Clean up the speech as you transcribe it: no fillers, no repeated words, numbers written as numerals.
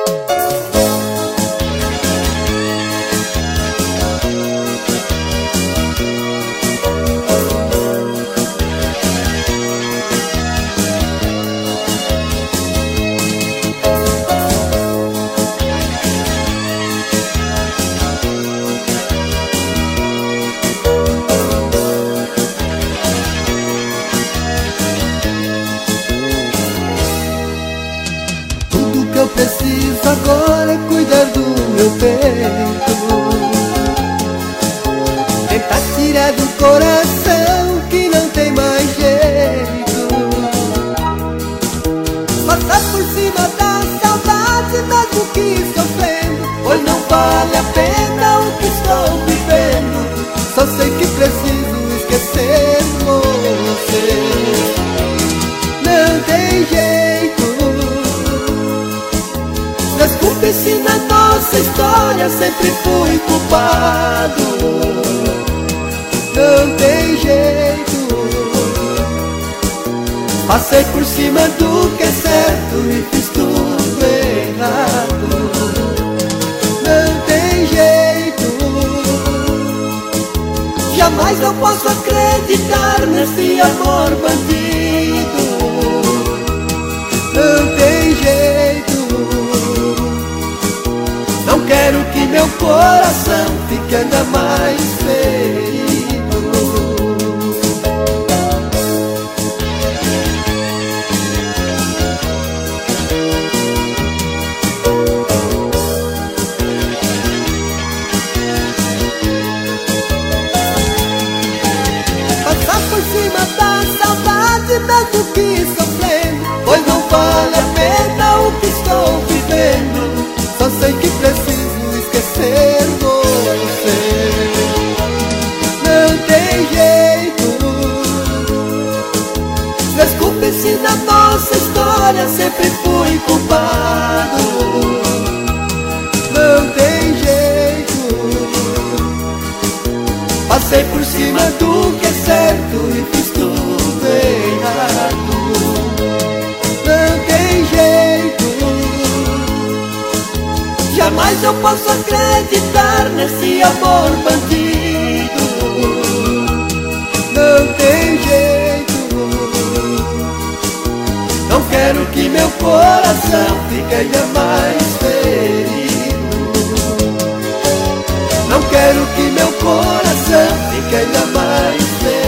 Eu preciso agora cuidar do meu peito, tentar tirar do coração que não tem mais jeito, passar por cima da saudade mesmo que sofrendo, pois não vale a pena o que estou vivendo. Só sei que preciso esquecer você. Não tem jeito. Desculpe se na nossa história sempre fui culpado. Não tem jeito. Passei por cima do que é certo e fiz tudo errado. Não tem jeito. Jamais eu posso acreditar nesse amor bandido. Não tem jeito. Não quero que meu coração fique ainda mais ferido. Passar por cima da saudade mesmo que sofrendo, pois não vale a pena o que estou vivendo. Só sei que preciso esquecer você. Não tem jeito. Desculpe se na nossa história sempre fui culpado. Não tem jeito. Passei por cima do que é certo e fiz tudo errado. Não tem jeito. Jamais eu posso acreditar nesse amor bandido. Não tem jeito. Não quero que meu coração fique ainda mais ferido. Não quero que meu coração fique ainda mais ferido.